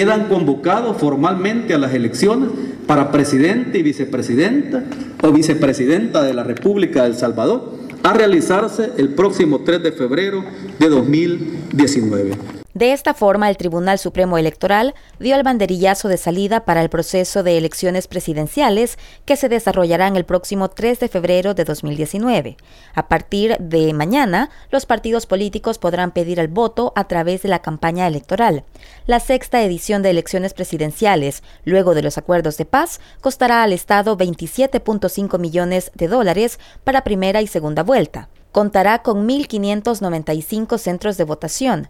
quedan convocados formalmente a las elecciones para presidente y vicepresidenta o vicepresidenta de la República de El Salvador, a realizarse el próximo 3 de febrero de 2019. De esta forma, el Tribunal Supremo Electoral dio el banderillazo de salida para el proceso de elecciones presidenciales que se desarrollarán el próximo 3 de febrero de 2019. A partir de mañana, los partidos políticos podrán pedir el voto a través de la campaña electoral. La sexta edición de elecciones presidenciales, luego de los acuerdos de paz, costará al Estado $27.5 millones para primera y segunda vuelta. Contará con 1.595 centros de votación,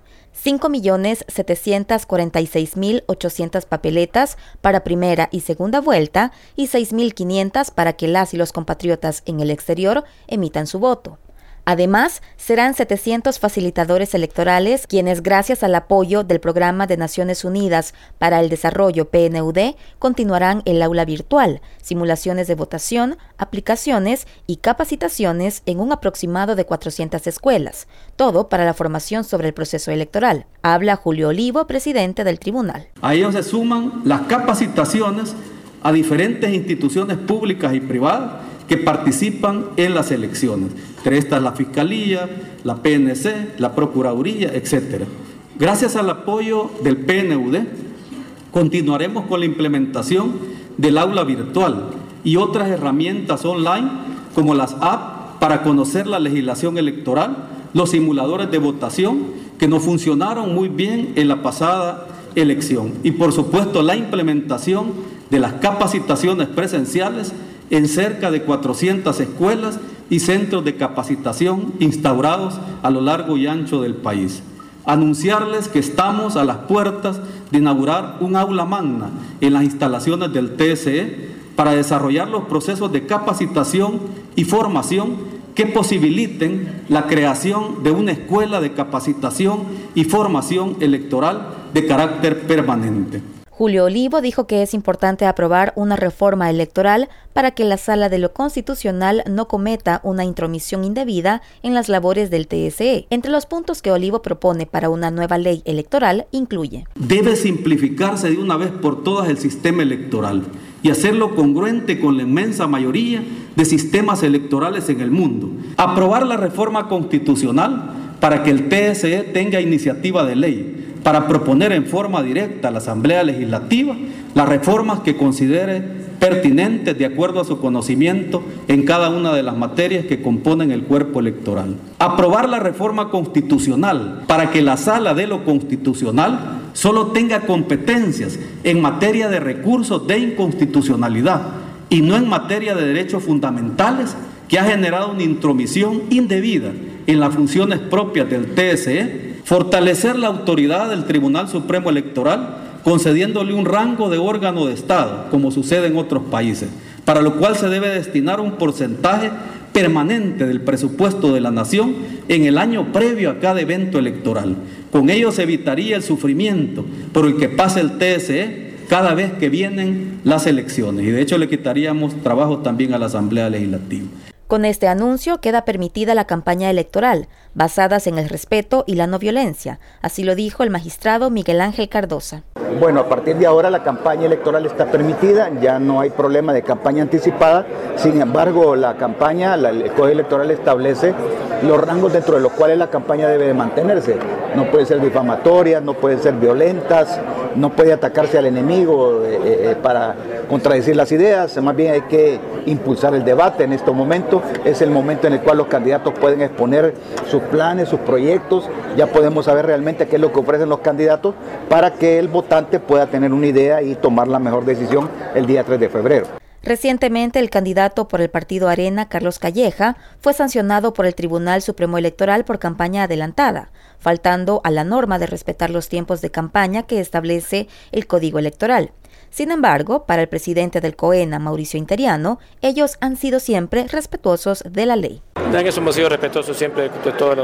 5.746.800 papeletas para primera y segunda vuelta y 6.500 para que las y los compatriotas en el exterior emitan su voto. Además, serán 700 facilitadores electorales quienes, gracias al apoyo del Programa de Naciones Unidas para el Desarrollo PNUD, continuarán el aula virtual, simulaciones de votación, aplicaciones y capacitaciones en un aproximado de 400 escuelas, todo para la formación sobre el proceso electoral. Habla Julio Olivo, presidente del tribunal. A ellos se suman las capacitaciones a diferentes instituciones públicas y privadas que participan en las elecciones. Entre estas la Fiscalía, la PNC, la Procuraduría, etc. Gracias al apoyo del PNUD, continuaremos con la implementación del aula virtual y otras herramientas online como las apps para conocer la legislación electoral, los simuladores de votación que no funcionaron muy bien en la pasada elección y por supuesto la implementación de las capacitaciones presenciales en cerca de 400 escuelas y centros de capacitación instaurados a lo largo y ancho del país. Anunciarles que estamos a las puertas de inaugurar un aula magna en las instalaciones del TSE para desarrollar los procesos de capacitación y formación que posibiliten la creación de una escuela de capacitación y formación electoral de carácter permanente. Julio Olivo dijo que es importante aprobar una reforma electoral para que la Sala de lo Constitucional no cometa una intromisión indebida en las labores del TSE. Entre los puntos que Olivo propone para una nueva ley electoral incluye: debe simplificarse de una vez por todas el sistema electoral y hacerlo congruente con la inmensa mayoría de sistemas electorales en el mundo. Aprobar la reforma constitucional para que el TSE tenga iniciativa de ley para proponer en forma directa a la Asamblea Legislativa las reformas que considere pertinentes de acuerdo a su conocimiento en cada una de las materias que componen el cuerpo electoral. Aprobar la reforma constitucional para que la Sala de lo Constitucional solo tenga competencias en materia de recursos de inconstitucionalidad y no en materia de derechos fundamentales, que ha generado una intromisión indebida en las funciones propias del TSE. Fortalecer la autoridad del Tribunal Supremo Electoral, concediéndole un rango de órgano de Estado, como sucede en otros países, para lo cual se debe destinar un porcentaje permanente del presupuesto de la nación en el año previo a cada evento electoral. Con ello se evitaría el sufrimiento por el que pasa el TSE cada vez que vienen las elecciones, y de hecho le quitaríamos trabajo también a la Asamblea Legislativa. Con este anuncio queda permitida la campaña electoral, basadas en el respeto y la no violencia. Así lo dijo el magistrado Miguel Ángel Cardosa. Bueno, a partir de ahora la campaña electoral está permitida, ya no hay problema de campaña anticipada. Sin embargo, la campaña, el Código Electoral establece los rangos dentro de los cuales la campaña debe de mantenerse. No puede ser difamatoria, no puede ser violentas, no puede atacarse al enemigo para contradecir las ideas. Más bien hay que impulsar el debate en estos momentos. Es el momento en el cual los candidatos pueden exponer sus planes, sus proyectos. Ya podemos saber realmente qué es lo que ofrecen los candidatos para que el votante pueda tener una idea y tomar la mejor decisión el día 3 de febrero. Recientemente, el candidato por el partido Arena, Carlos Calleja, fue sancionado por el Tribunal Supremo Electoral por campaña adelantada, faltando a la norma de respetar los tiempos de campaña que establece el Código Electoral. Sin embargo, para el presidente del COENA, Mauricio Interiano, ellos han sido siempre respetuosos de la ley. En eso hemos sido respetuosos siempre de todas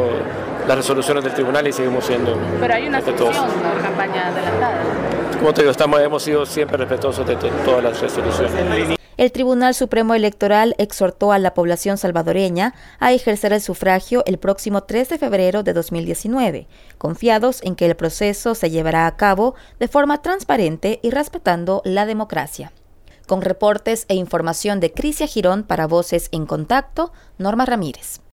las resoluciones del tribunal y seguimos siendo respetuosos. Pero hay una sanción por campaña adelantada. Como te digo, hemos sido siempre respetuosos de todas las resoluciones. el Tribunal Supremo Electoral exhortó a la población salvadoreña a ejercer el sufragio el próximo 3 de febrero de 2019, confiados en que el proceso se llevará a cabo de forma transparente y respetando la democracia. Con reportes e información de Crisia Girón para Voces en Contacto, Norma Ramírez.